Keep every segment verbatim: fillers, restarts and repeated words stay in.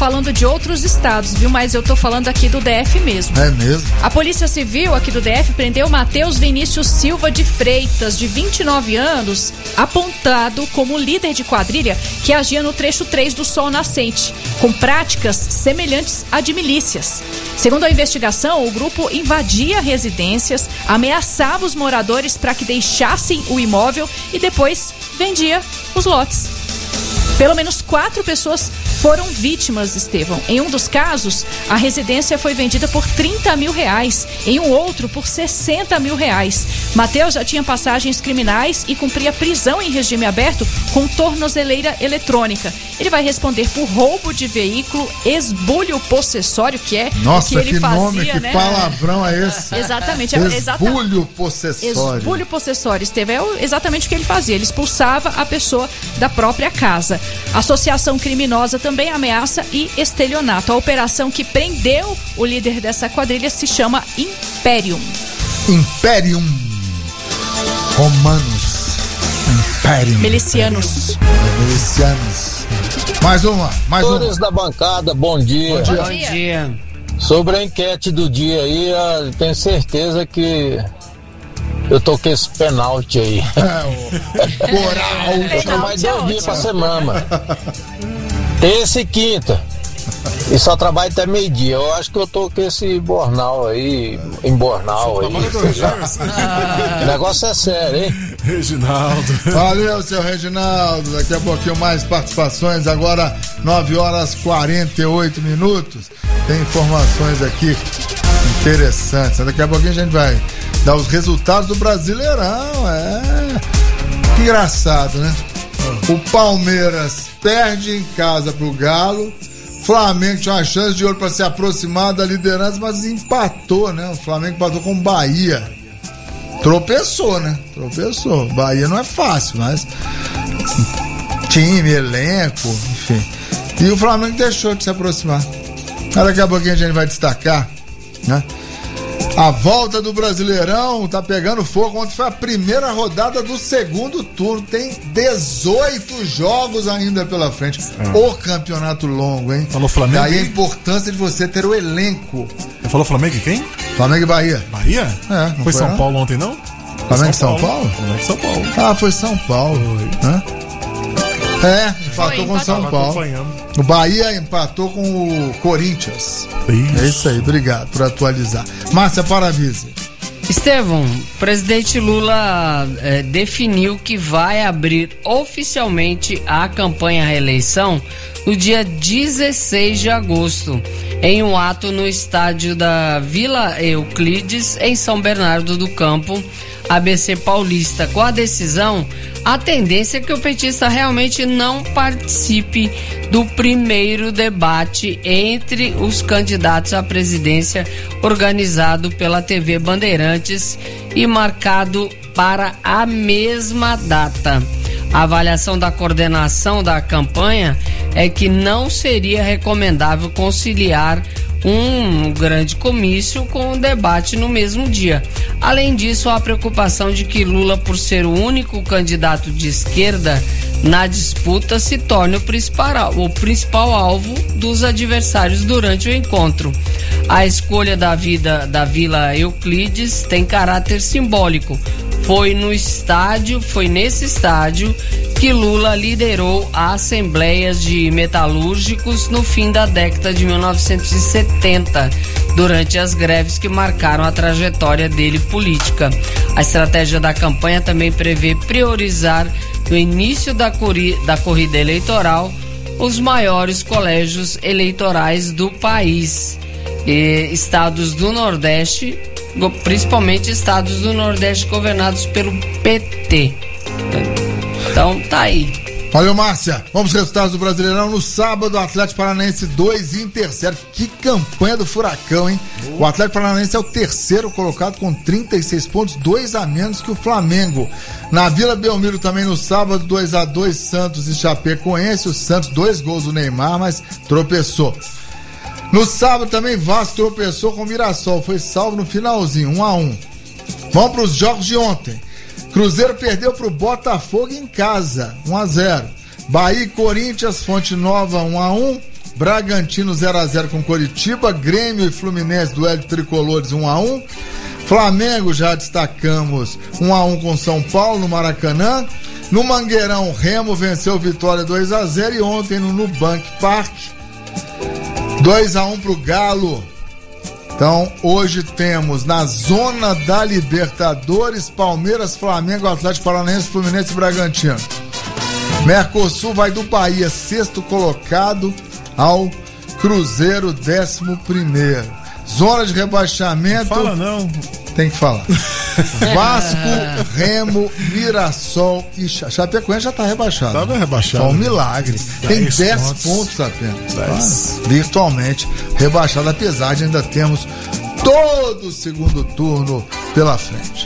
falando de outros estados, viu? Mas eu tô falando aqui do D F mesmo. É mesmo? A Polícia Civil aqui do D F prendeu Matheus Vinícius Silva de Freitas, de vinte e nove anos, apontado como líder de quadrilha que agia no trecho três do Sol Nascente, com práticas semelhantes a de milícias. Segundo a investigação, o grupo invadia residências, ameaçava os moradores para que deixassem o imóvel e depois vendia os lotes. Pelo menos quatro pessoas foram vítimas, Estevão. Em um dos casos, a residência foi vendida por trinta mil reais, em um outro por sessenta mil reais. Matheus já tinha passagens criminais e cumpria prisão em regime aberto com tornozeleira eletrônica. Ele vai responder por roubo de veículo, esbulho possessório, que é Nossa, o que ele que fazia, nome, que né? palavrão é esse? Exatamente. Esbulho possessório. Esbulho possessório, Estevão, é exatamente o que ele fazia. Ele expulsava a pessoa da própria casa. Associação criminosa também, ameaça e estelionato. A operação que prendeu o líder dessa quadrilha se chama Imperium. Imperium. Romanos. Imperium. Milicianos. Milicianos. Mais uma, mais uma. Senhores da bancada, bom dia. Bom dia. Bom dia. Sobre a enquete do dia aí, eu tenho certeza que eu tô com esse penalti aí. É, o Coral. Eu tô mais dois dias pra semana, mano. Terça e quinta. E só trabalho até meio-dia. Eu acho que eu tô com esse bornal aí, em bornal aí. O negócio é sério, hein? Reginaldo. Valeu, seu Reginaldo. Daqui a pouquinho mais participações. Agora, nove horas e quarenta e oito minutos. Tem informações aqui interessantes. Daqui a pouquinho a gente vai dar os resultados do Brasileirão. É. Que engraçado, né? O Palmeiras perde em casa pro Galo. Flamengo tinha uma chance de ouro para se aproximar da liderança, mas empatou, né? O Flamengo empatou com o Bahia. Tropeçou, né? Tropeçou. Bahia não é fácil, mas time, elenco, enfim. E o Flamengo deixou de se aproximar. Mas daqui a pouquinho a gente vai destacar, né? A volta do Brasileirão tá pegando fogo. Ontem foi a primeira rodada do segundo turno. Tem dezoito jogos ainda pela frente. É. O campeonato longo, hein? Falou Flamengo. Daí a importância de você ter o elenco. Você falou Flamengo e quem? Flamengo e Bahia. Bahia? É. Não foi, foi São não? Paulo ontem, não? Flamengo e São, São Paulo? Flamengo e São Paulo. Ah, foi São Paulo. Foi. Hã? É, empatou com o São Paulo. O Bahia empatou com o Corinthians. Isso. É isso aí, obrigado por atualizar. Márcia Paravise. Estevão, o presidente Lula eh, definiu que vai abrir oficialmente a campanha à reeleição no dia dezesseis de agosto, em um ato no estádio da Vila Euclides, em São Bernardo do Campo, A B C Paulista. Com a decisão, a tendência é que o petista realmente não participe do primeiro debate entre os candidatos à presidência organizado pela T V Bandeirantes e marcado para a mesma data. A avaliação da coordenação da campanha é que não seria recomendável conciliar um grande comício com o debate no mesmo dia. Além disso, há a preocupação de que Lula, por ser o único candidato de esquerda na disputa, se torne o principal, o principal alvo dos adversários durante o encontro. A escolha da, vida, da Vila Euclides tem caráter simbólico. Foi no estádio, foi nesse estádio que Lula liderou as assembleias de metalúrgicos no fim da década de mil novecentos e setenta, durante as greves que marcaram a trajetória dele política. A estratégia da campanha também prevê priorizar, no início da, cori- da corrida eleitoral, os maiores colégios eleitorais do país. E estados do Nordeste, principalmente estados do Nordeste governados pelo P T. Então tá aí. Valeu, Márcia. Vamos aos resultados do Brasileirão. No sábado, Atlético Paranaense dois, Inter zero. Que campanha do Furacão, hein? O Atlético Paranaense é o terceiro colocado com trinta e seis pontos, dois a menos que o Flamengo. Na Vila Belmiro também no sábado, dois a dois, Santos e Chapecoense. O Santos, dois gols do Neymar, mas tropeçou. No sábado também, Vasco tropeçou com o Mirassol. Foi salvo no finalzinho, um a um. Vamos para os jogos de ontem. Cruzeiro perdeu para o Botafogo em casa, um a zero. Bahia e Corinthians, Fonte Nova, um a um. Bragantino zero a zero com Coritiba, Grêmio e Fluminense, duelo de tricolores um a um. Flamengo, já destacamos, um a um com São Paulo no Maracanã. No Mangueirão, Remo venceu Vitória dois a zero e ontem no Nubank Park, dois a um pro Galo. Então, hoje temos na zona da Libertadores, Palmeiras, Flamengo, Atlético Paranaense, Fluminense e Bragantino. Mercosul vai do Bahia, sexto colocado, ao Cruzeiro, décimo primeiro. Zona de rebaixamento... Não fala não. Tem que falar. Vasco, Remo, Mirassol e Cha- Chapecoense já está rebaixado. Tava rebaixado. Só um milagre. Tem dez dez pontos. pontos apenas. dez. Ah, virtualmente rebaixado, apesar de ainda termos todo o segundo turno pela frente.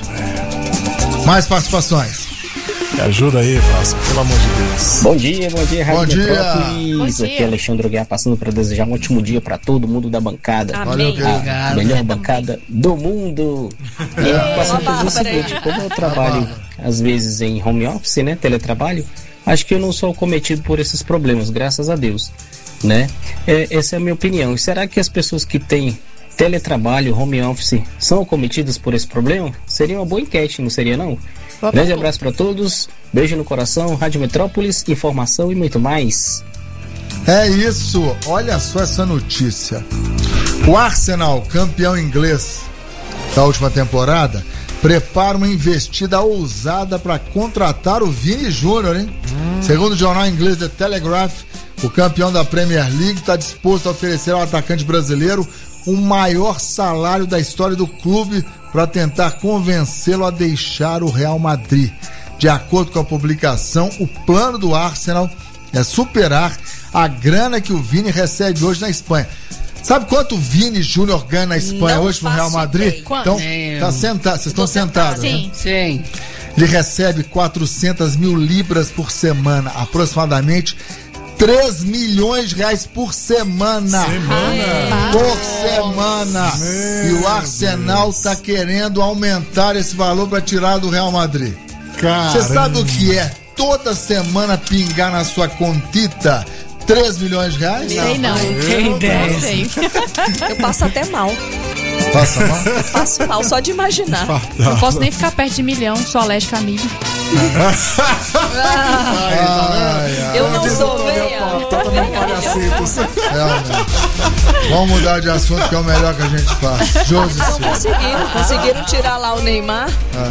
É. Mais participações. Me ajuda aí, Vasco, pelo amor de Deus. Bom dia, bom dia, Rádio Bom dia. Metrópolis. Bom dia. Aqui é Alexandre Guiar passando para desejar um ótimo dia para todo mundo da bancada. Amém. Valeu, querido. A melhor bancada do mundo. E eu passo a dizer o seguinte, como eu trabalho às vezes em home office, né, teletrabalho, acho que eu não sou cometido por esses problemas, graças a Deus, né? É, essa é a minha opinião. E será que as pessoas que têm teletrabalho, home office, são cometidas por esse problema? Seria uma boa enquete, não seria não? Grande abraço para todos, beijo no coração, Rádio Metrópolis, informação e muito mais. É isso, olha só essa notícia. O Arsenal, campeão inglês da última temporada, prepara uma investida ousada para contratar o Vini Júnior, hein? Hum. Segundo o jornal inglês The Telegraph, o campeão da Premier League está disposto a oferecer ao atacante brasileiro o maior salário da história do clube para tentar convencê-lo a deixar o Real Madrid. De acordo com a publicação, o plano do Arsenal é superar a grana que o Vini recebe hoje na Espanha. Sabe quanto o Vini Júnior ganha na Espanha Não hoje no Real faço Madrid? ideia. Quanto? Então, É, tá sentado, vocês estão sentados, né? Sim. Sim. Ele recebe quatrocentas mil libras por semana, aproximadamente três milhões de reais por semana. Semana. Por semana. Meu E o Arsenal Deus. tá querendo aumentar esse valor para tirar do Real Madrid. Você sabe o que é toda semana pingar na sua contita três milhões de reais? Sei não. Tem ideia. Não sei. Eu passo até mal. Passa mal? Passo mal só de imaginar. Não posso nem ficar perto de milhão, sou alérgica a milho. Ai, ai. Eu não sou veia. Realmente. Vamos mudar de assunto, que é o melhor que a gente faz. Josi Não Silva. conseguiram. Conseguiram tirar lá o Neymar.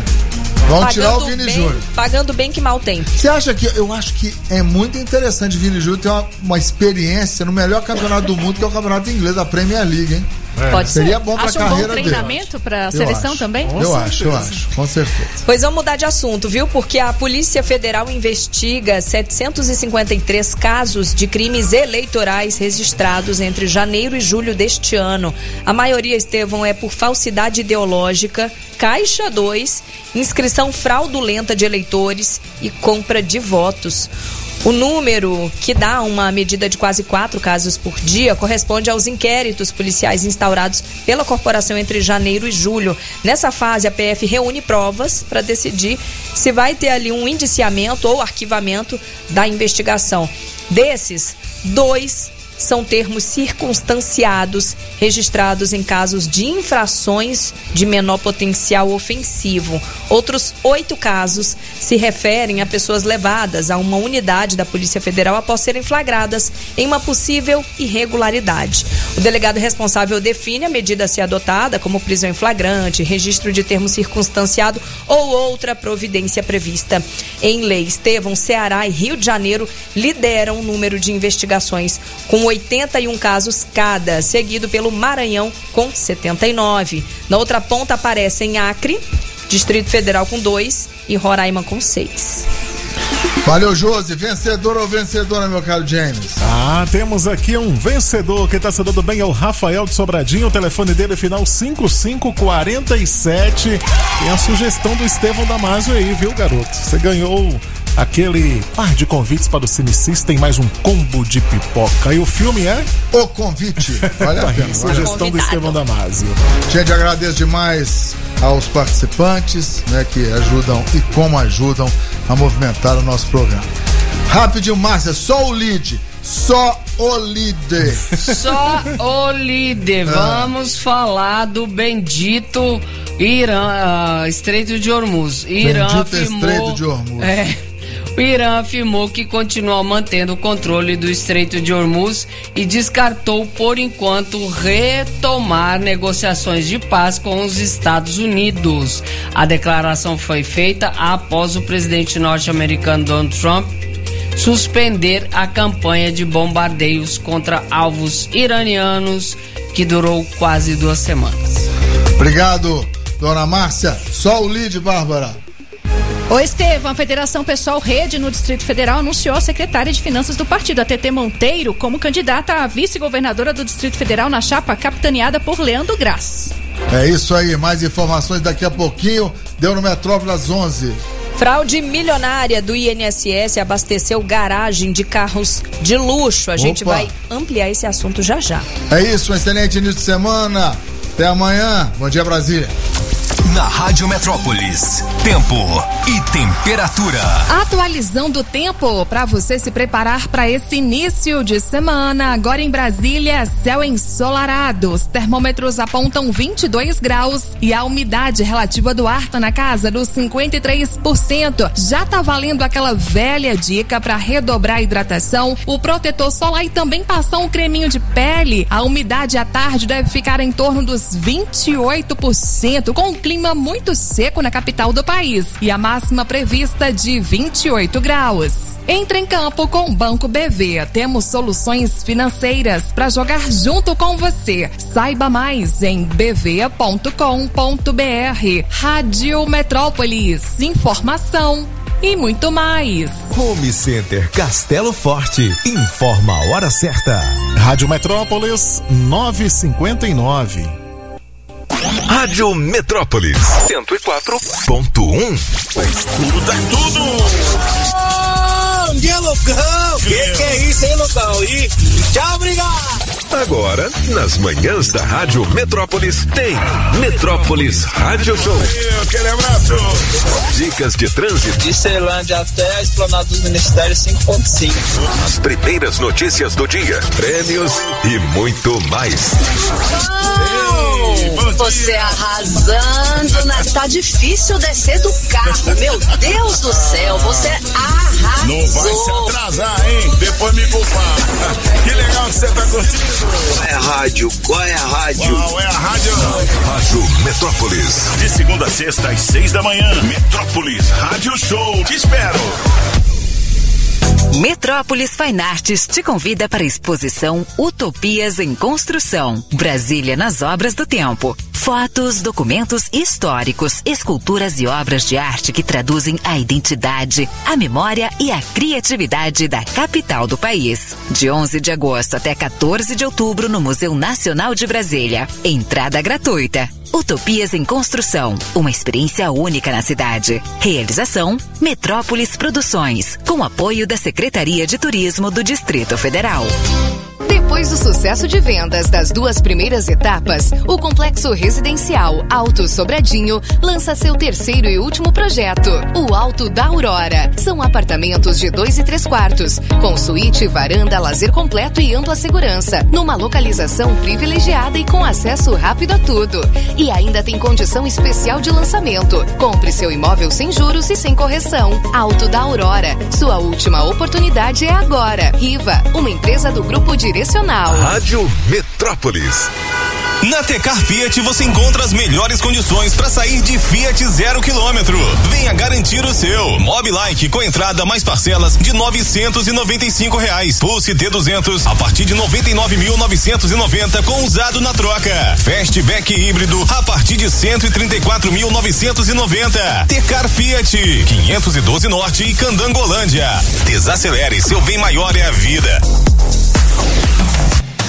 Vamos tirar o Pagando Vini bem, Júnior. pagando bem que mal tem. Você acha que... Eu acho que é muito interessante o Vini Júnior ter uma, uma experiência no melhor campeonato do mundo, que é o campeonato inglês, a Premier League, hein? Pode ser. Seria bom pra Acha um bom carreira dele. treinamento pra Eu seleção acho. também? Eu acho, eu acho, com certeza. Pois vamos mudar de assunto, viu? Porque a Polícia Federal investiga setecentos e cinquenta e três casos de crimes eleitorais registrados entre janeiro e julho deste ano. A maioria, Estevão, é por falsidade ideológica, caixa dois, inscrição fraudulenta de eleitores e compra de votos. O número, que dá uma medida de quase quatro casos por dia, corresponde aos inquéritos policiais instaurados pela corporação entre janeiro e julho. Nessa fase, a P F reúne provas para decidir se vai ter ali um indiciamento ou arquivamento da investigação. Desses, dois são termos circunstanciados registrados em casos de infrações de menor potencial ofensivo. Outros oito casos se referem a pessoas levadas a uma unidade da Polícia Federal após serem flagradas em uma possível irregularidade. O delegado responsável define a medida a ser adotada, como prisão em flagrante, registro de termo circunstanciado ou outra providência prevista em lei. Estevão, Ceará e Rio de Janeiro lideram o número de investigações, com oitenta e um casos cada, seguido pelo Maranhão com setenta e nove. Na outra ponta aparecem Acre, Distrito Federal com dois e Roraima com seis. Valeu, Josi. Vencedor ou vencedora, meu caro James? Ah, temos aqui um vencedor. Quem tá se dando bem é o Rafael de Sobradinho. O telefone dele é final cinco cinco quatro sete. Tem a sugestão do Estevão Damasio aí, viu, garoto? Você ganhou aquele par de convites para o Cine System, mais um combo de pipoca. E o filme é? O Convite. Vale a pena. Vale. Sugestão do Estevão Damasio. Gente, agradeço demais aos participantes, né, que ajudam e como ajudam a movimentar o nosso programa. Rapidinho, Márcia, só o lead. Só o líder. Só o líder. Vamos falar do bendito Irã, uh, Estreito de Hormuz. Irã Bendito afirmou, Estreito de Hormuz. É, o Irã afirmou que continua mantendo o controle do Estreito de Hormuz e descartou, por enquanto, retomar negociações de paz com os Estados Unidos. A declaração foi feita após o presidente norte-americano Donald Trump suspender a campanha de bombardeios contra alvos iranianos, que durou quase duas semanas. Obrigado, dona Márcia. Só o lead, Bárbara. Ô Estevam, a Federação Pessoal Rede no Distrito Federal anunciou a secretária de Finanças do partido, a Tetê Monteiro, como candidata a vice-governadora do Distrito Federal na chapa capitaneada por Leandro Graz. É isso aí, mais informações daqui a pouquinho. Deu no Metrópole às onze. Fraude milionária do I N S S abasteceu garagem de carros de luxo. A gente Opa. vai ampliar esse assunto já já. É isso, um excelente início de semana. Até amanhã. Bom dia, Brasília. Na Rádio Metrópolis, tempo e temperatura. Atualizando o tempo para você se preparar para esse início de semana. Agora em Brasília, céu ensolarado. Os termômetros apontam vinte e dois graus e a umidade relativa do ar tá na casa dos cinquenta e três por cento. Já tá valendo aquela velha dica para redobrar a hidratação, o protetor solar e também passar um creminho de pele. A umidade à tarde deve ficar em torno dos vinte e oito por cento, com um clima muito seco na capital do país e a máxima prevista de vinte e oito graus. Entre em campo com o Banco B V. Temos soluções financeiras para jogar junto com você. Saiba mais em b v ponto com ponto b r. Rádio Metrópolis, informação e muito mais. Home Center Castelo Forte informa a hora certa. Rádio Metrópolis nove e cinquenta e nove. Rádio Metrópolis cento e quatro ponto um. Escuta tudo! Bom dia, Lucão! Que que é isso, hein, Lucão? E tchau, obrigado! Agora, nas manhãs da Rádio Metrópolis, tem Metrópolis Rádio Show. Aquele abraço! Dicas de trânsito. De Ceilândia até a Esplanada dos Ministérios cinco ponto cinco. As primeiras notícias do dia, prêmios e muito mais. Ei, você arrasando, na... tá difícil descer do carro, meu Deus do céu, você arrasou. Não vai se atrasar, hein? Depois me culpar. Que legal que você tá curtindo. Qual é a rádio? Qual é a rádio? Qual é a rádio? Rádio Metrópolis. De segunda a sexta às seis da manhã. Metrópolis Rádio Show. Te espero. Metrópolis Fine Arts te convida para a exposição Utopias em Construção, Brasília nas Obras do Tempo. Fotos, documentos históricos, esculturas e obras de arte que traduzem a identidade, a memória e a criatividade da capital do país. De onze de agosto até quatorze de outubro no Museu Nacional de Brasília. Entrada gratuita. Utopias em Construção, uma experiência única na cidade. Realização Metrópolis Produções, com apoio da Secretaria de Turismo do Distrito Federal. Depois do sucesso de vendas das duas primeiras etapas, o Complexo Residencial Alto Sobradinho lança seu terceiro e último projeto, o Alto da Aurora. São apartamentos de dois e três quartos, com suíte, varanda, lazer completo e ampla segurança, numa localização privilegiada e com acesso rápido a tudo. E ainda tem condição especial de lançamento. Compre seu imóvel sem juros e sem correção. Alto da Aurora. Sua última oportunidade é agora. Riva, uma empresa do Grupo Direcional. Rádio Metrópolis. Na Tecar Fiat você encontra as melhores condições para sair de Fiat zero quilômetro. Venha garantir o seu. Mobilike com entrada mais parcelas de novecentos e noventa e cinco reais. Pulse T duzentos a partir de noventa e nove mil novecentos e noventa com usado na troca. Fastback híbrido a partir de cento e trinta e quatro mil novecentos e noventa. Tecar Fiat quinhentos e doze Norte e Candangolândia. Desacelere, seu bem maior é a vida.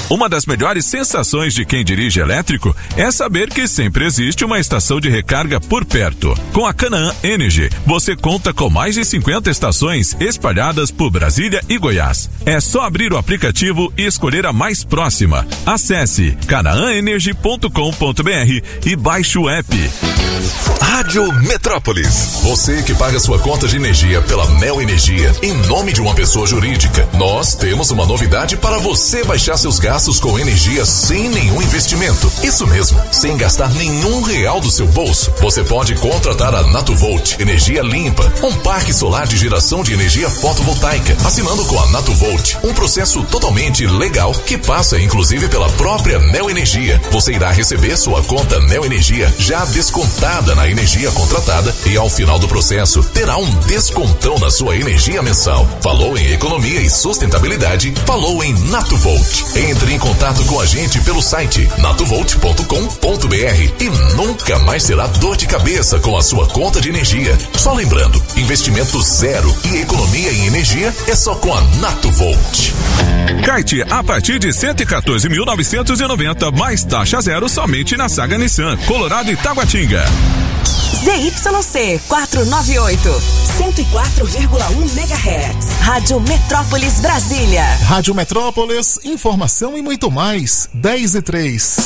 Uma das melhores sensações de quem dirige elétrico é saber que sempre existe uma estação de recarga por perto. Com a Canaã Energy, você conta com mais de cinquenta estações espalhadas por Brasília e Goiás. É só abrir o aplicativo e escolher a mais próxima. Acesse canaã energy ponto com ponto b r e baixe o app. Rádio Metrópolis. Você que paga sua conta de energia pela Neo Energia em nome de uma pessoa jurídica, nós temos uma novidade para você baixar seus gastos com energia sem nenhum investimento. Isso mesmo, sem gastar nenhum real do seu bolso. Você pode contratar a Natuvolt Energia Limpa, um parque solar de geração de energia fotovoltaica, assinando com a Natuvolt, um processo totalmente legal que passa inclusive pela própria Neo Energia. Você irá receber sua conta Neo Energia já descontada na energia contratada e ao final do processo terá um descontão na sua energia mensal. Falou em economia e sustentabilidade? Falou em Natuvolt. Entre em contato com a gente pelo site natuvolt ponto com ponto b r e nunca mais terá dor de cabeça com a sua conta de energia. Só lembrando, investimento zero e economia em energia é só com a Natuvolt. Kite a partir de cento e quatorze mil novecentos e noventa mais taxa zero somente na Saga Nissan, Colorado e Taguatinga. Z Y C quatrocentos e noventa e oito, cento e quatro vírgula um megahertz. Rádio Metrópolis Brasília. Rádio Metrópolis, informação e muito mais. dez e três.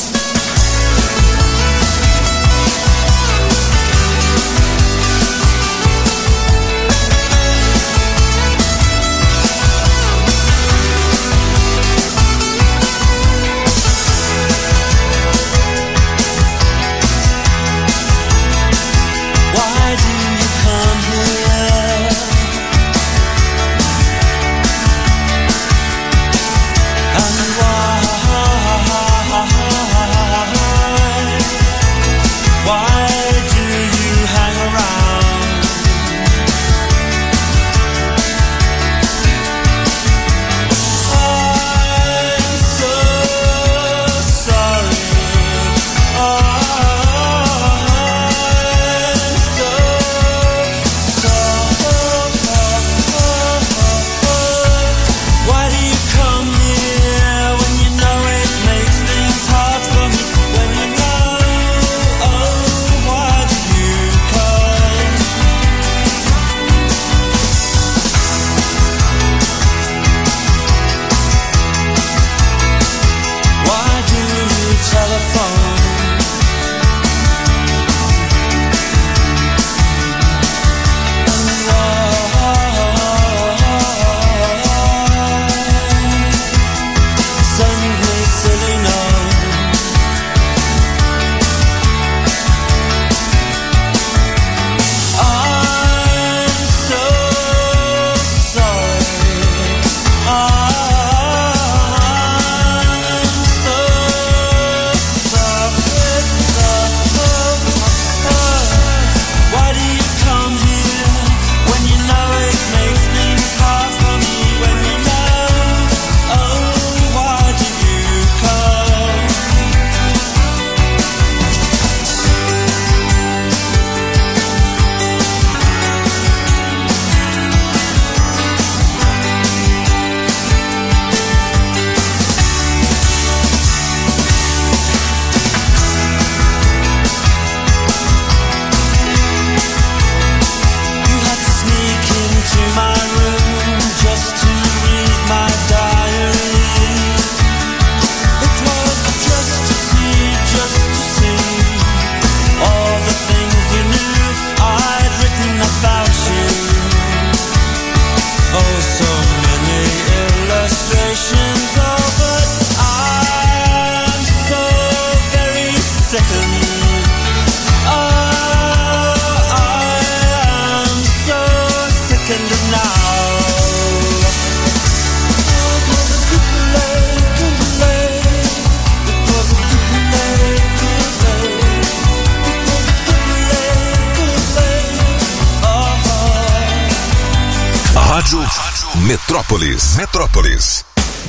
Rádio Metrópolis. Metrópolis.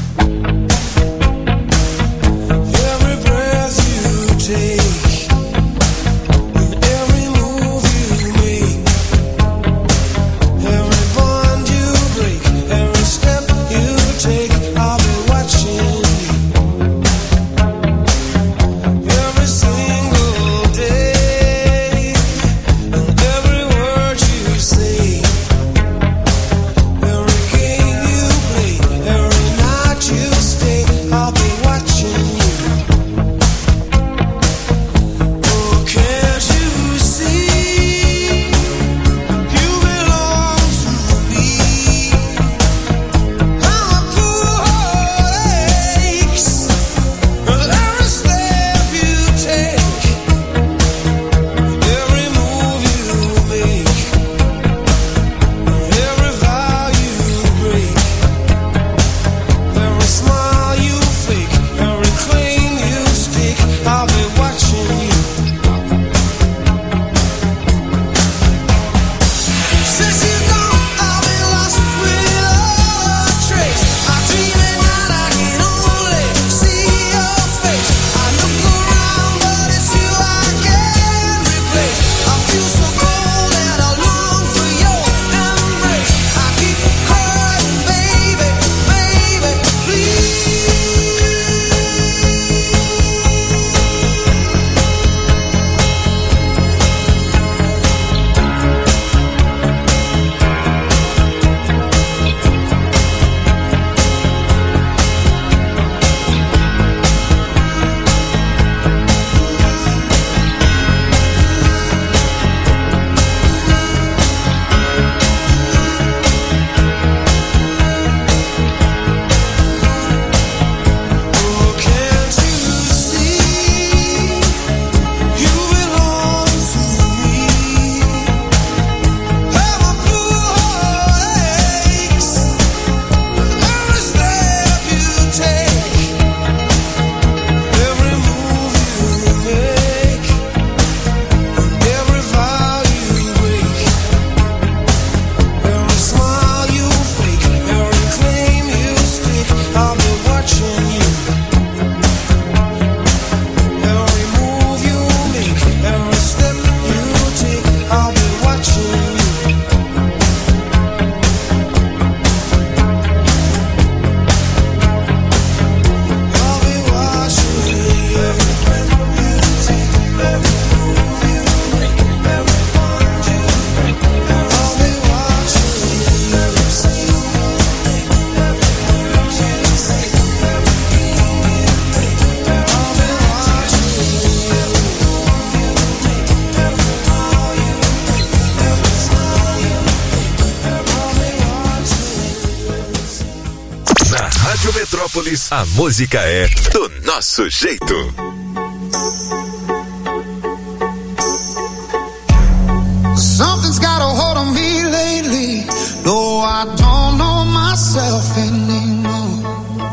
Every breath you take, and every move you make, every bond you break, every step you take, I'll be watching you. Metrópolis, a música é do nosso jeito. Something's got a hold on me lately. No, I don't know myself anymore.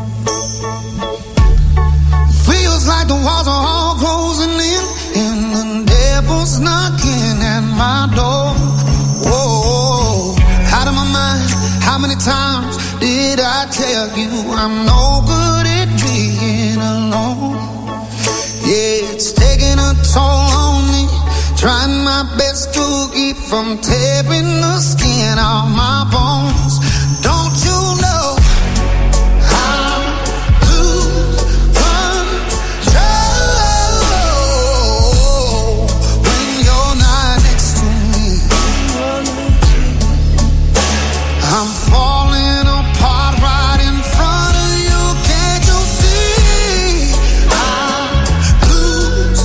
Feels like the walls are all closing in, and the devil's knocking at my door. Whoa, out of my mind. How many times did I tell you I'm no good at being alone? Yeah, it's taking a toll on me. Trying my best to keep from tearing the skin off my bones. Don't you know I lose control when you're not next to me? I'm falling apart right in front of you. Can't you see? I lose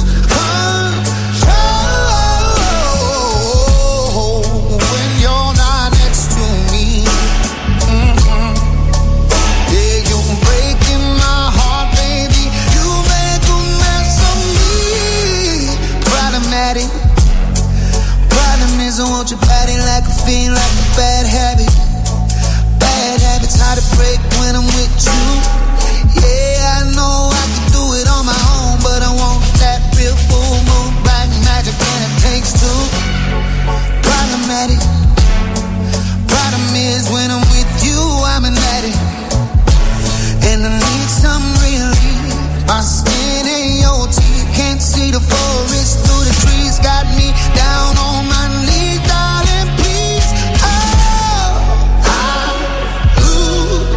control when you're not next to me. Mm-hmm. Yeah, you're breaking my heart, baby. You make a mess of me. Problematic. Problem is I want your body like a fiend, like a bad habit. Bad habits hard to break when I'm with you. Yeah, I know I can do it on my own, but I want that real full moon black magic, and it takes two. Problematic. Problem is when I'm with you, I'm an addict, and I need some relief. My skin ain't your teeth, can't see the forest through the trees. Got me down on my knees, darling, please. Oh, I lose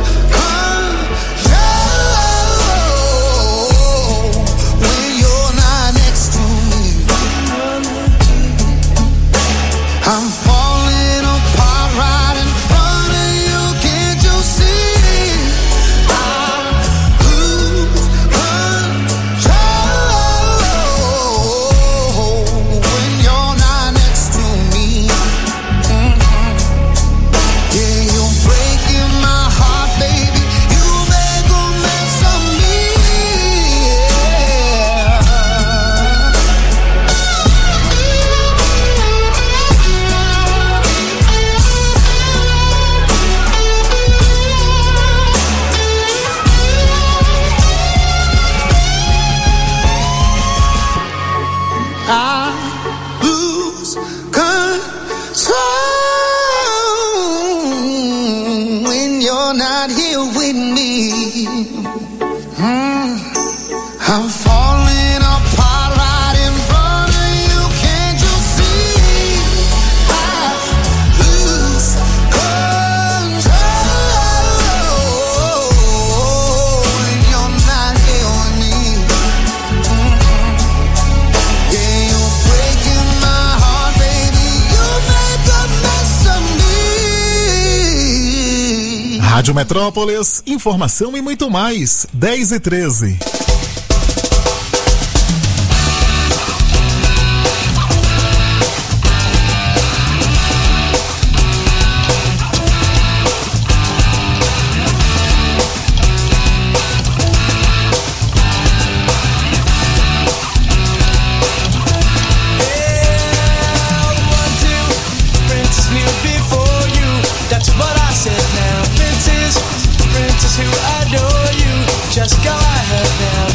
control when you're not next to me. I'm falling apart right in front of you. Can't you see? I lose control when you're not next to me. Mhm. Yeah, you're breaking my heart, baby. You make a mess of me. I lose control when you're not here with me. Mm. I'm falling apart right in front of you. Can't you see? I lose control when you're not here with me. Mhm. Yeah, you're breaking my heart, baby. You make a mess of me. Rádio Metrópolis, informação e muito mais. dez e treze. Princess knew before you. That's what I said now. Princess, princess who adore you. Just go ahead now.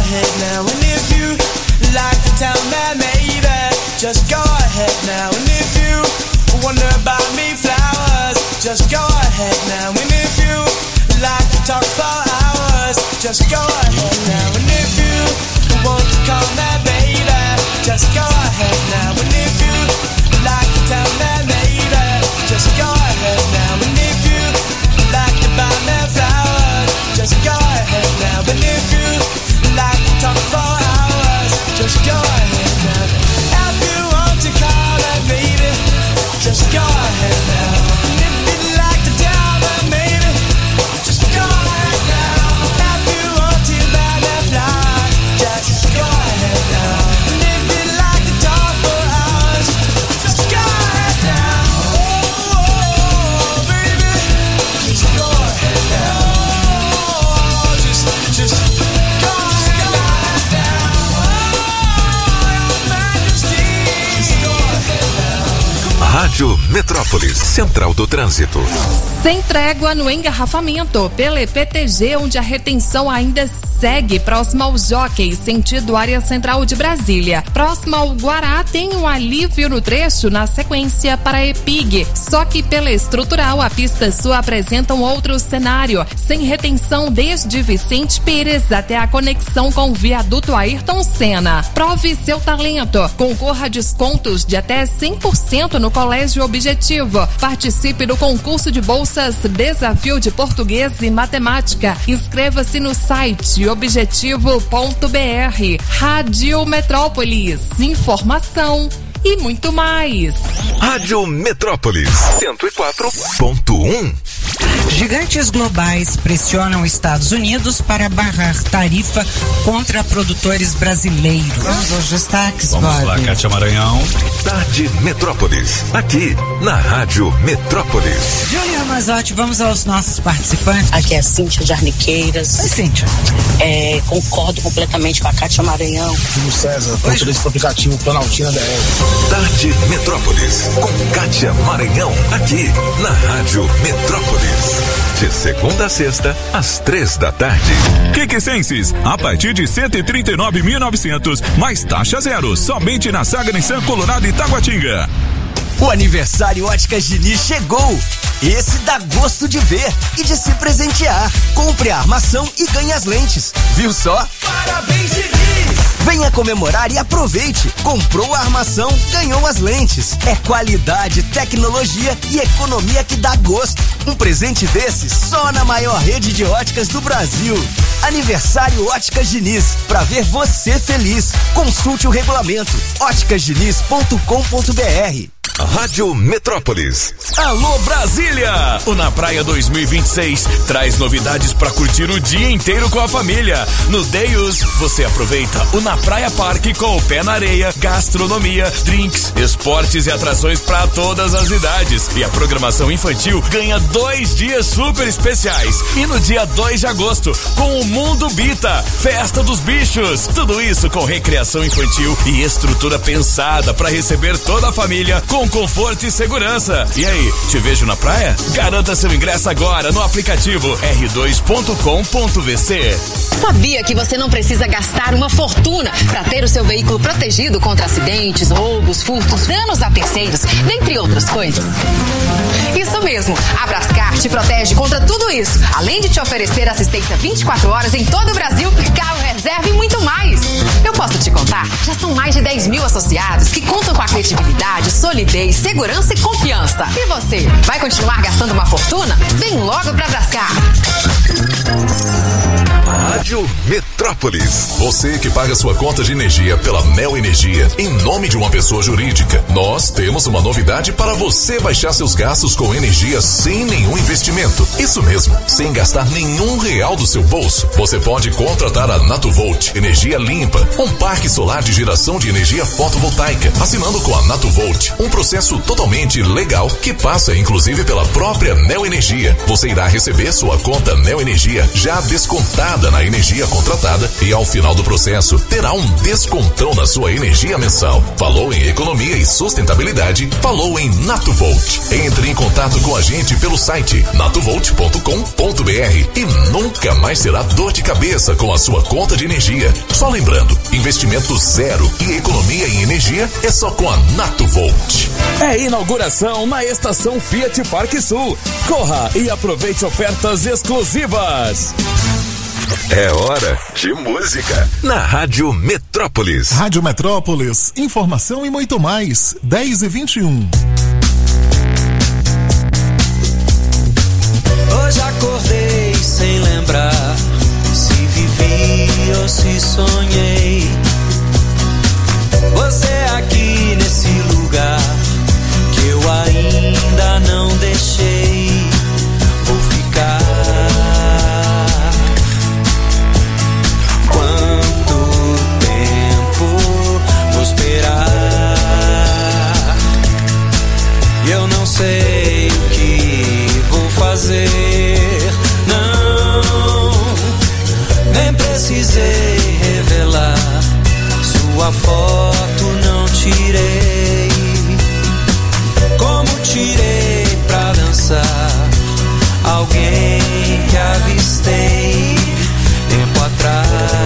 ahead now. And if you like to tell me, maybe just go ahead now. And if you wonder about me flowers, just go ahead now. And if you like to talk for hours, just go ahead now. And if you want to call me baby, just go ahead now. And if you like to tell me maybe, just go ahead now. And if you like to buy me flowers, just go ahead now. But if you like to talk for hours, just go ahead now. If you want to call me baby, just go ahead now. And if you'd like to tell me maybe, just go ahead now. If you want to buy me flowers, just go ahead now. And if you'd like to talk for hours, just go ahead now. Oh, oh, baby, just go ahead now. Oh, just, just go ahead now. Oh, your Majesty, just go ahead now. Rádio Metrópolis, Central do Trânsito. Sem trégua no engarrafamento pela E P T G, onde a retenção ainda segue próximo ao Jockey, sentido área central de Brasília. Próximo ao Guará tem um alívio no trecho na sequência para a EPIG. Só que pela estrutural, a pista sul apresenta um outro cenário, sem retenção desde Vicente Pires até a conexão com o viaduto Ayrton Senna. Prove seu talento. Concorra a descontos de até cem por cento no Colégio Objetivo. Participe do concurso de bolsas Desafio de Português e Matemática. Inscreva-se no site objetivo ponto b r. Rádio Metrópolis. Informação e muito mais. Rádio Metrópolis cento e quatro ponto um. Gigantes globais pressionam Estados Unidos para barrar tarifa contra produtores brasileiros. Vamos aos destaques, Vamos Bob. lá, Kátia Maranhão. Tarde Metrópolis, aqui na Rádio Metrópolis. Júlia Mazotti, vamos aos nossos participantes. Aqui é a Cíntia de Arniqueiras. Oi, Cíntia. É, concordo completamente com a Kátia Maranhão. Júlio César, motorista do aplicativo Planaltina D R. Tarde Metrópolis, com Kátia Maranhão, aqui na Rádio Metrópolis. De segunda a sexta, às três da tarde. Quiquecenses, a partir de cento e trinta e nove mil e novecentos, mais taxa zero, somente na Saga Nissan Colorado e Taguatinga. O aniversário Óticas Diniz chegou. Esse dá gosto de ver e de se presentear. Compre a armação e ganhe as lentes. Viu só? Parabéns, Diniz! Venha comemorar e aproveite. Comprou a armação, ganhou as lentes. É qualidade, tecnologia e economia que dá gosto. Um presente desse só na maior rede de óticas do Brasil. Aniversário Óticas Diniz. Pra ver você feliz. Consulte o regulamento. óticas diniz ponto com ponto b r. Rádio Metrópolis. Alô Brasília! O Na Praia dois mil e vinte e seis traz novidades para curtir o dia inteiro com a família. No Deus, você aproveita o Na Praia Parque com o pé na areia, gastronomia, drinks, esportes e atrações para todas as idades. E a programação infantil ganha dois dias super especiais. E no dia dois de agosto, com o Mundo Bita, Festa dos Bichos. Tudo isso com recreação infantil e estrutura pensada para receber toda a família com conforto e segurança. E aí, te vejo na praia? Garanta seu ingresso agora no aplicativo r dois ponto com ponto v c. Sabia que você não precisa gastar uma fortuna para ter o seu veículo protegido contra acidentes, roubos, furtos, danos a terceiros, dentre outras coisas? Isso mesmo, a Brascar te protege contra tudo isso, além de te oferecer assistência vinte e quatro horas em todo o Brasil, carro reserva e muito mais. Eu posso te contar? Já são mais de dez mil associados que contam com a credibilidade, solidez, segurança e confiança. E você, vai continuar gastando uma fortuna? Vem logo pra Brascar. Rádio Metrópolis. Você que paga sua conta de energia pela Neo Energia em nome de uma pessoa jurídica. Nós temos uma novidade para você baixar seus gastos com energia sem nenhum investimento. Isso mesmo, sem gastar nenhum real do seu bolso. Você pode contratar a Natuvolt, energia limpa, um parque solar de geração de energia fotovoltaica. Assinando com a Natuvolt, um processo totalmente legal que passa inclusive pela própria Neo Energia. Você irá receber sua conta Neo Energia já descontada na a energia contratada e ao final do processo terá um descontão na sua energia mensal. Falou em economia e sustentabilidade? Falou em Natuvolt. Entre em contato com a gente pelo site natuvolt ponto com ponto br e nunca mais terá dor de cabeça com a sua conta de energia. Só lembrando, investimento zero e economia em energia é só com a Natuvolt. É inauguração na estação Fiat Parque Sul. Corra e aproveite ofertas exclusivas. É hora de música na Rádio Metrópolis. Rádio Metrópolis, informação e muito mais. dez e vinte e um. Hoje acordei sem lembrar se vivi ou se sonhei. Você aqui nesse lugar que eu ainda não deixei. Vou ficar. Quanto tempo vou esperar? Eu não sei o que vou fazer. Não, nem precisei revelar. Sua foto não tirei. Como tirei pra dançar alguém que avistei tempo atrás.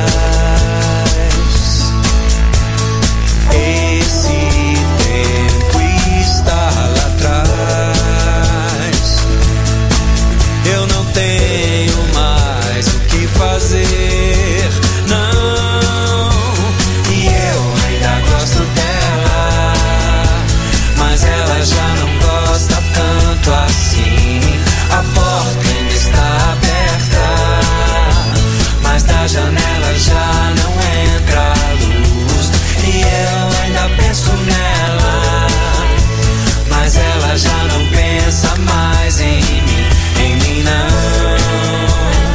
Esse tempo está lá atrás. Eu não tenho mais o que fazer, não. E eu ainda gosto dela, mas ela já não gosta tanto assim. A porta ainda está aberta, mas da janela já não entra a luz. E eu ainda penso nela, mas ela já não pensa mais em mim, em mim não.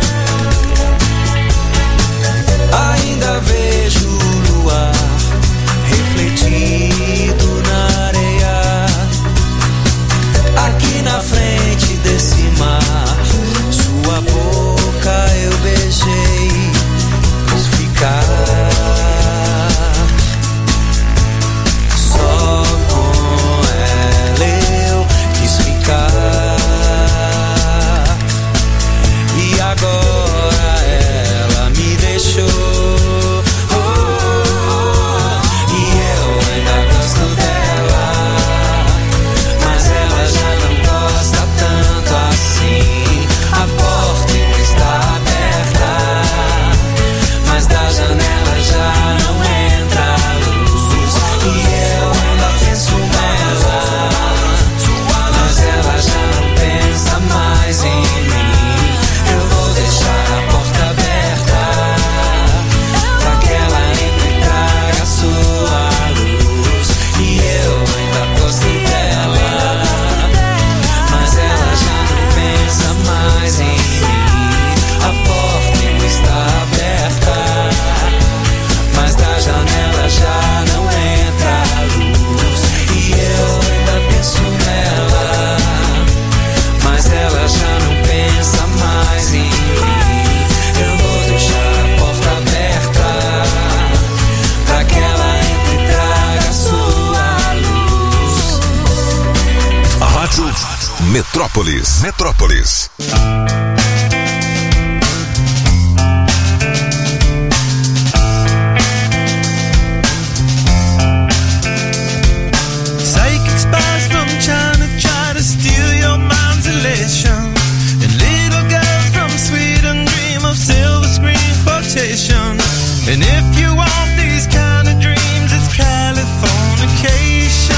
Ainda vejo o luar refletido na areia, aqui na frente desse mar. Sua boca eu beijei, vou ficar. Só com ela eu quis ficar. E agora ela me deixou. Oh, e eu ainda gosto dela, mas ela já não gosta tanto assim. A porta ainda está aberta, mas da janela já não entra a luz. E eu ainda penso nela, mas ela já não pensa mais em mim. Eu vou deixar a porta aberta pra que ela entre e traga a sua luz. E eu ainda gosto dela, mas ela já não pensa mais em mim. A porta ainda está aberta, mas da janela já não entra a luz. E eu ainda penso nela, mas ela já não pensa mais em mim. Eu vou deixar a porta aberta pra que ela entre e traga a sua luz. Rádio Metrópolis. Metrópolis. Psychic spies from China try to steal your mind's elation, and little girls from Sweden dream of silver screen quotation. And if you want these kind of dreams, it's Californication.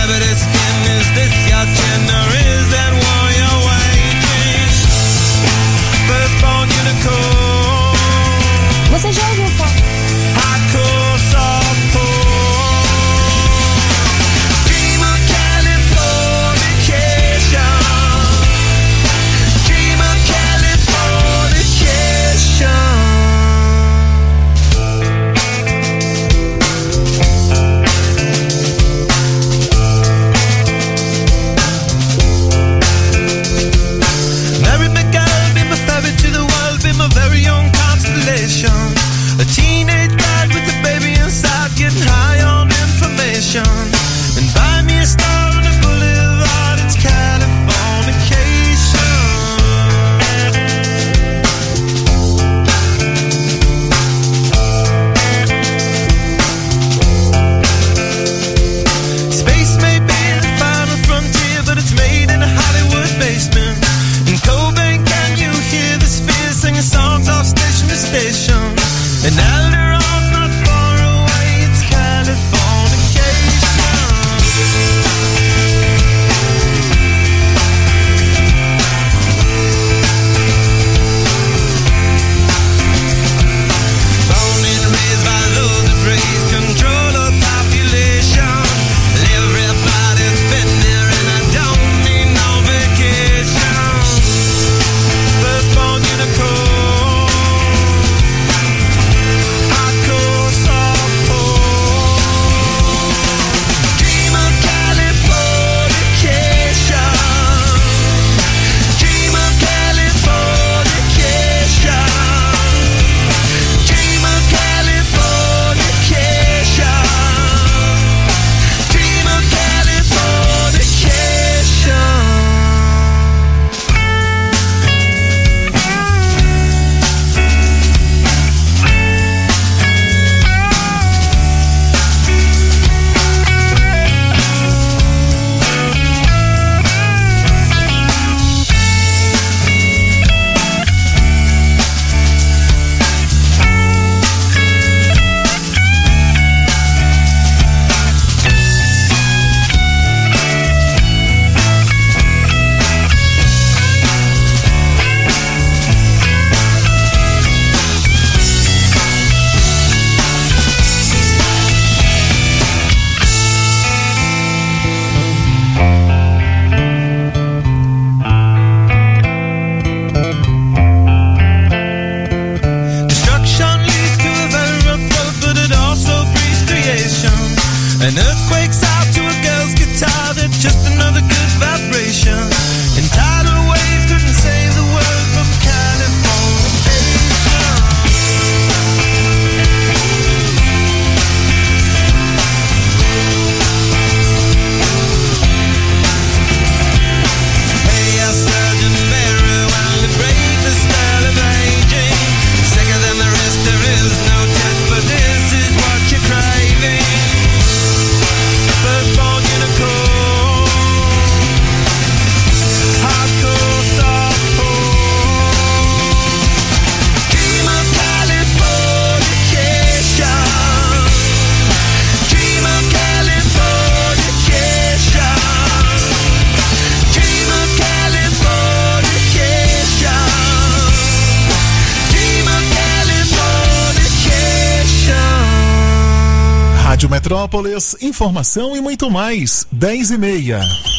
velvety skin. Is this your chin or is that war you're waging? Firstborn unicorn. Você já ouviu falar? Hardcore softcore. Dream of Californication. Dream of Californication. My very own constellation. A teenage bride with a baby inside, getting high on information. And buy me a star on a boulevard, it's Californication. Space may be the final frontier, but it's made in a Hollywood basement. In Cobain, can you hear the sphere singing songs off station to station? And Alderon's not far away, it's Californication. Born and raised by those that raise control of population. Everybody's been there and I don't need no vacation. Firstborn unicorn. Hardcore softcore. Dream of Californication. Dream of Californication. Dream of Californication. Dream of Californication. Destruction leads to a very rough road, but it also breeds creation. An earthquake's out to a girl's guitar, that's just another good vibration. And tidal waves couldn't save the world from Californication. Hey, a surgeon very well to break the spell of aging. Sicker than the rest, there is no test, but this is what you're craving. Firstborn unicorn. Hardcore softcore. Dream of Californication. Dream of Californication. Dream of Californication. Dream of Californication. Rádio Metrópolis, informação e muito mais. dez e meia.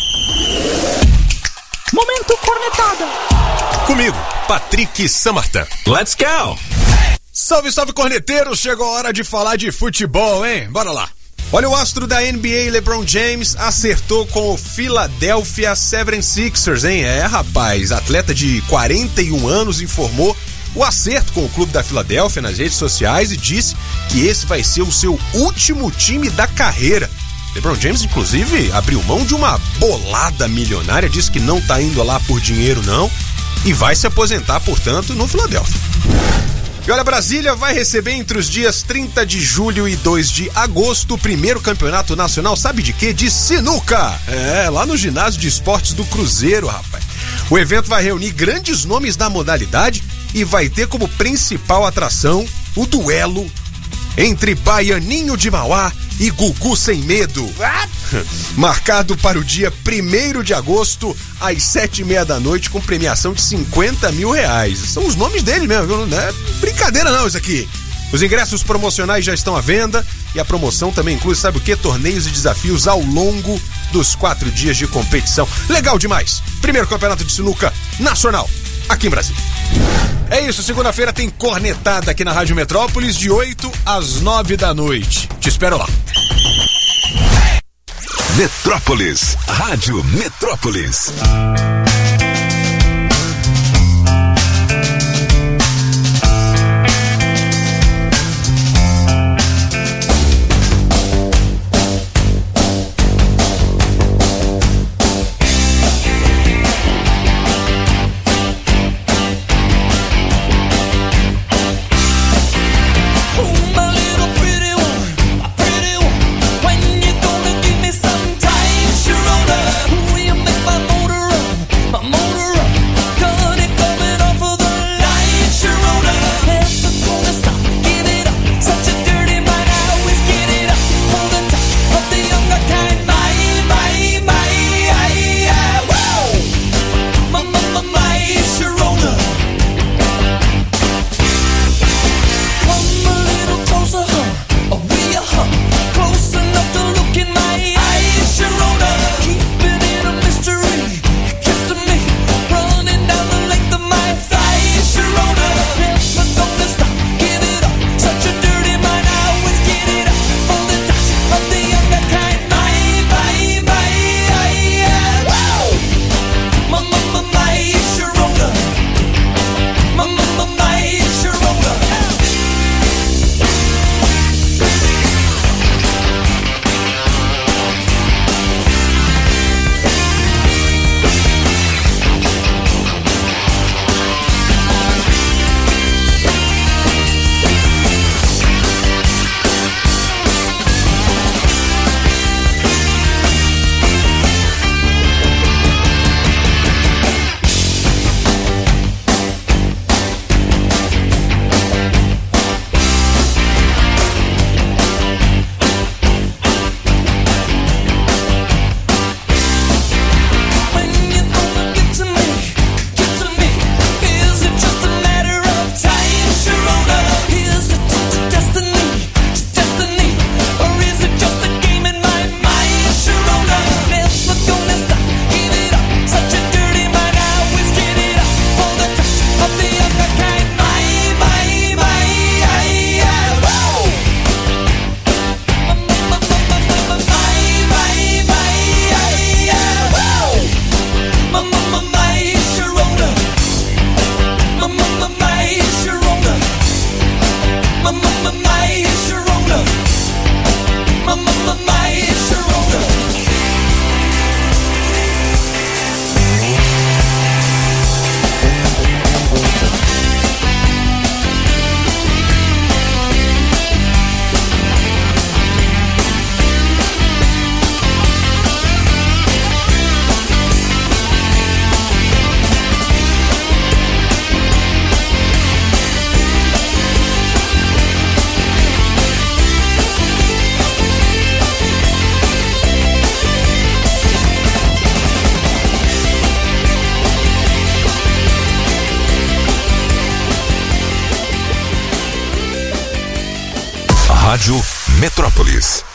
Momento cornetada. Comigo, Patrick Samartan. Let's go! Salve, salve, corneteiros! Chegou a hora de falar de futebol, hein? Bora lá! Olha, o astro da N B A, LeBron James, acertou com o Philadelphia seventy-sixers, hein? É, rapaz, atleta de quarenta e um anos informou o acerto com o clube da Filadélfia nas redes sociais e disse que esse vai ser o seu último time da carreira. LeBron James, inclusive, abriu mão de uma bolada milionária, disse que não tá indo lá por dinheiro, não, e vai se aposentar, portanto, no Filadélfia. E olha, Brasília vai receber entre os dias trinta de julho e dois de agosto o primeiro campeonato nacional, sabe de quê? De sinuca! É, lá no ginásio de esportes do Cruzeiro, rapaz. O evento vai reunir grandes nomes da modalidade e vai ter como principal atração o duelo entre Baianinho de Mauá e Gugu Sem Medo. Marcado para o dia primeiro de agosto, às sete e meia da noite, com premiação de cinquenta mil reais. São os nomes dele mesmo, não é brincadeira não isso aqui. Os ingressos promocionais já estão à venda e a promoção também inclui, sabe o que? Torneios e desafios ao longo dos quatro dias de competição. Legal demais! Primeiro campeonato de sinuca nacional, aqui em Brasília. É isso, segunda-feira tem cornetada aqui na Rádio Metrópolis, de oito às nove da noite. Te espero lá. Metrópolis, Rádio Metrópolis. Rádio Metrópolis.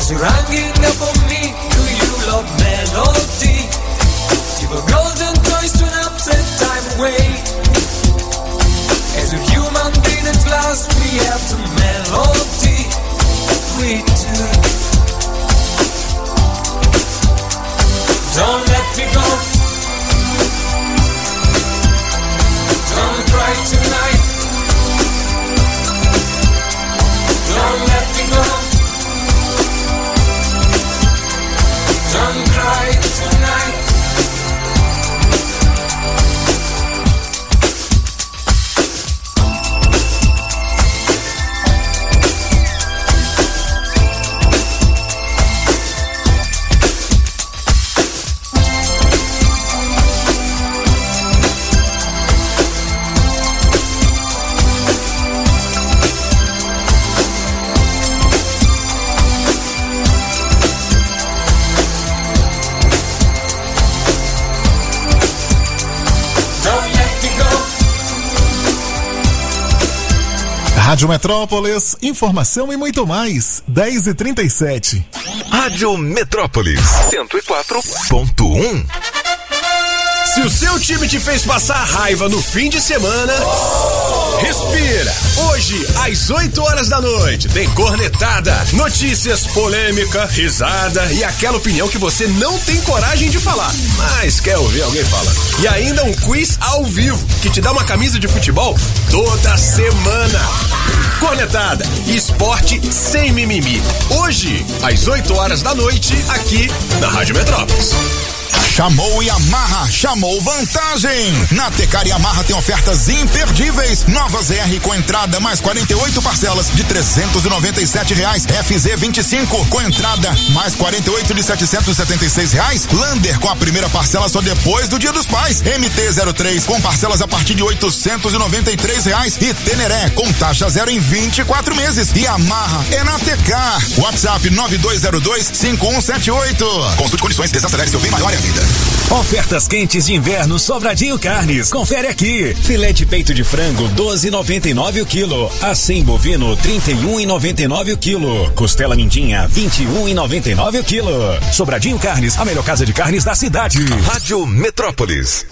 As you're hanging up on me, do you love melody? Give a golden toys to an upset time away. As a human being at last, we have the melody. We do. Don't let me go. Don't cry tonight. Don't let me go. Don't cry tonight. Rádio Metrópolis, informação e muito mais. dez e trinta e sete. Rádio Metrópolis, cento e quatro ponto um. Se o seu time te fez passar raiva no fim de semana, respira. Hoje, às oito horas da noite, tem cornetada, notícias, polêmica, risada e aquela opinião que você não tem coragem de falar, mas quer ouvir alguém falar. E ainda um quiz ao vivo, que te dá uma camisa de futebol toda semana. Cornetada, esporte sem mimimi. Hoje, às oito horas da noite, aqui na Rádio Metrópolis. Chamou Yamaha, chamou vantagem. Na Tecar Yamaha tem ofertas imperdíveis. Nova Z R com entrada mais quarenta e oito parcelas de trezentos e noventa e sete reais. F Z vinte e cinco com entrada mais quarenta e oito de setecentos e setenta e seis reais. Lander com a primeira parcela só depois do Dia dos Pais. M T zero três com parcelas a partir de oitocentos e noventa e três reais. E Teneré com taxa zero em vinte e quatro meses. Yamaha é na Tecar. WhatsApp nove dois zero dois cinco um sete oito. Consulte condições, desacelere seu bem maior é a vida. Ofertas quentes de inverno Sobradinho Carnes. Confere aqui. Filé de peito de frango doze e noventa e nove o quilo. Acém bovino trinta e um e noventa e nove o quilo. Costela mindinha vinte e um e noventa e nove o quilo. Sobradinho Carnes, a melhor casa de carnes da cidade. Rádio Metrópolis.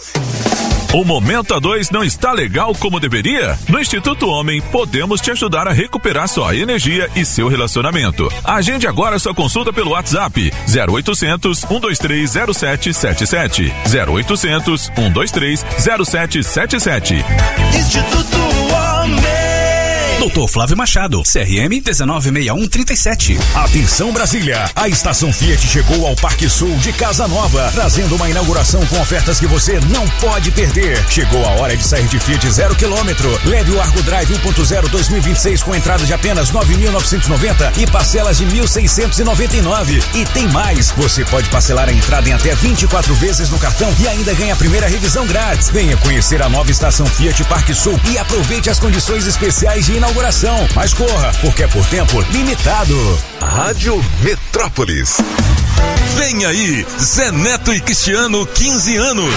O Momento A dois não está legal como deveria? No Instituto Homem, podemos te ajudar a recuperar sua energia e seu relacionamento. Agende agora sua consulta pelo WhatsApp zero oitocentos, um dois três zero sete sete sete. zero oitocentos, um dois três zero sete sete sete. Instituto Homem. Doutor Flávio Machado, C R M dezenove sessenta e um trinta e sete. Atenção Brasília, a estação Fiat chegou ao Parque Sul de Casa Nova, trazendo uma inauguração com ofertas que você não pode perder. Chegou a hora de sair de Fiat zero quilômetro. Leve o Argo Drive um ponto zero dois mil e vinte e seis com entrada de apenas nove mil novecentos e noventa e parcelas de mil seiscentos e noventa e nove. E tem mais, você pode parcelar a entrada em até vinte e quatro vezes no cartão e ainda ganha a primeira revisão grátis. Venha conhecer a nova estação Fiat Parque Sul e aproveite as condições especiais de inauguração. Mas corra, porque é por tempo limitado. Rádio Metrópolis. Vem aí, Zé Neto e Cristiano, quinze anos.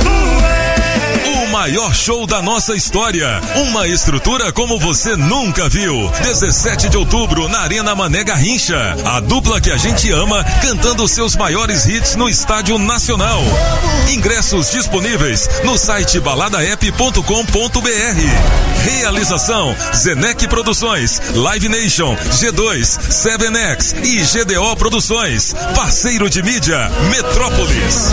O maior show da nossa história. Uma estrutura como você nunca viu. dezessete de outubro, na Arena Mané Garrincha. A dupla que a gente ama, cantando seus maiores hits no Estádio Nacional. Ingressos disponíveis no site balada app ponto com ponto b r. Realização: Zenec Produções, Live Nation, G dois, seven X e G D O Produções. Parceiro de mídia, Metrópolis.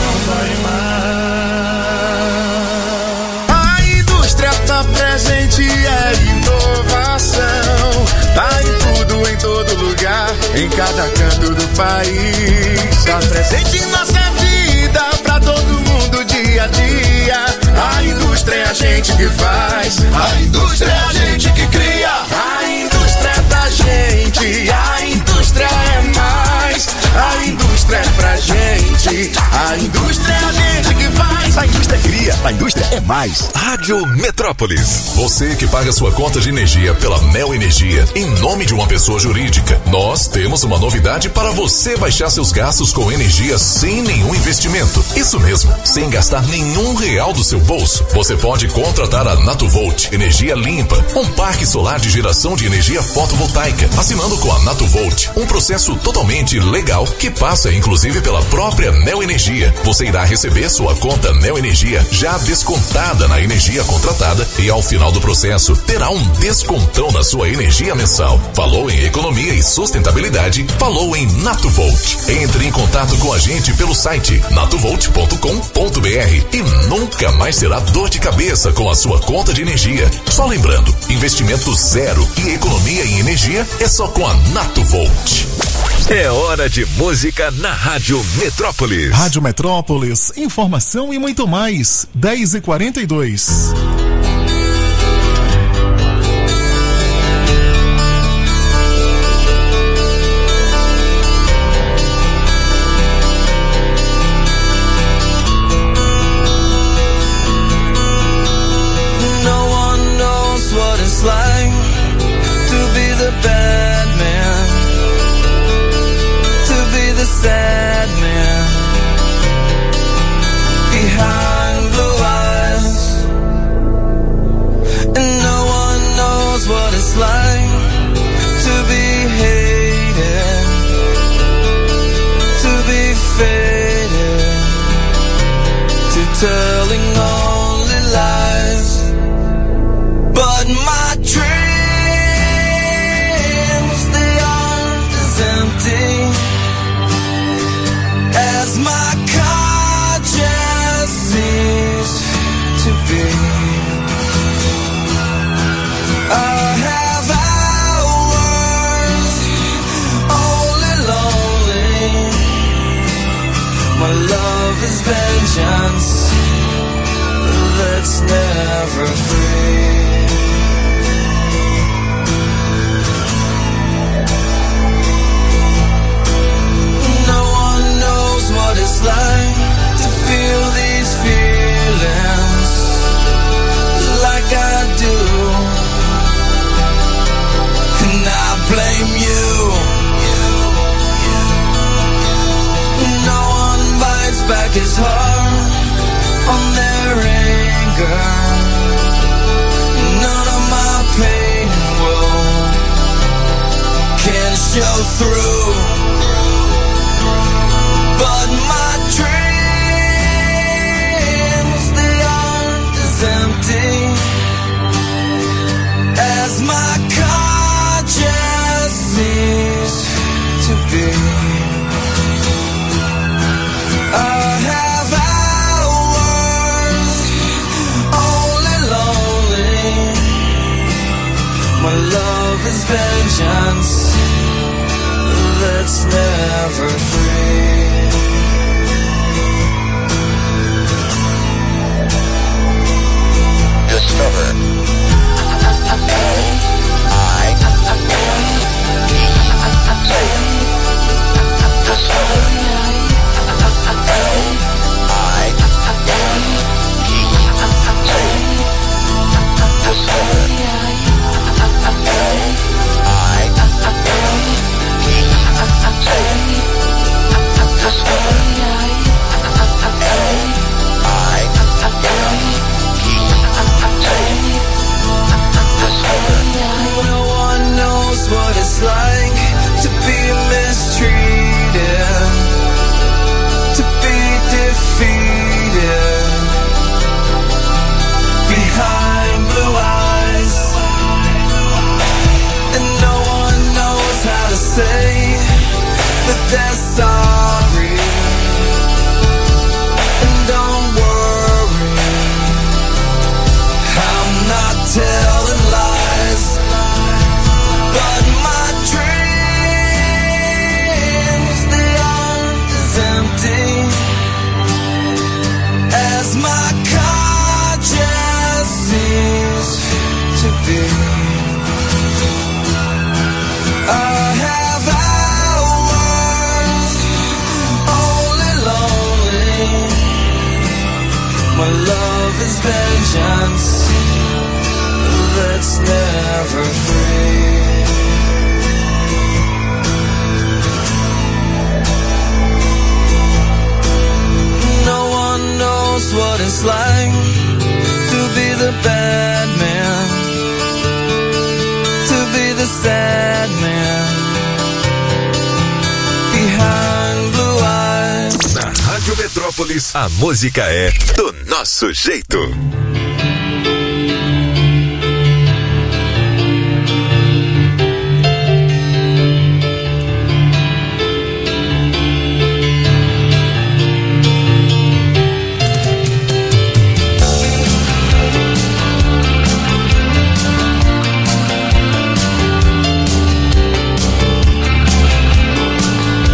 Tá presente, é inovação. Tá em tudo, em todo lugar, em cada canto do país. Tá presente em nossa vida, pra todo mundo, dia a dia. A indústria é a gente que faz, a indústria é a gente que cria. A indústria é da gente, a indústria é mais. A indústria é pra gente, a indústria é a gente que faz. A indústria cria, energia. A indústria é mais. Rádio Metrópolis. Você que paga sua conta de energia pela Neo Energia em nome de uma pessoa jurídica. Nós temos uma novidade para você baixar seus gastos com energia sem nenhum investimento. Isso mesmo, sem gastar nenhum real do seu bolso. Você pode contratar a Natuvolt Energia Limpa, um parque solar de geração de energia fotovoltaica. Assinando com a Natuvolt, um processo totalmente legal que passa inclusive pela própria Neo Energia. Você irá receber sua conta Neo Energia já descontada na energia contratada e ao final do processo terá um descontão na sua energia mensal. Falou em economia e sustentabilidade? Falou em Natuvolt. Entre em contato com a gente pelo site natuvolt ponto com ponto br e nunca mais terá dor de cabeça com a sua conta de energia. Só lembrando, investimento zero e economia em energia é só com a Natuvolt. É hora de música na Rádio Metrópolis. Rádio Metrópolis, informação e muito mais. dez e quarenta e dois. No one knows what it's like to be the bad man, to be the sad man behind blue eyes. And no one knows what it's like to be hated, to be faded, to telling only lies. But my dreams, they aren't as empty as my conscience seems to be. I have hours only lonely. My love is vengeance that's never free. What it's like to feel these feelings like I do. And I blame you. No one bites back his heart on their anger. None of my pain and woe can show through. But my dreams, they aren't as empty as my conscience seems to be. I have hours only lonely. My love is vengeance that's never free. Discover. I. Discover. my love is vengeance that's never free. No one knows what it's like to be the bad man, to be the sad man behind blue eyes. Na Rádio Metrópolis, a música é do nosso jeito.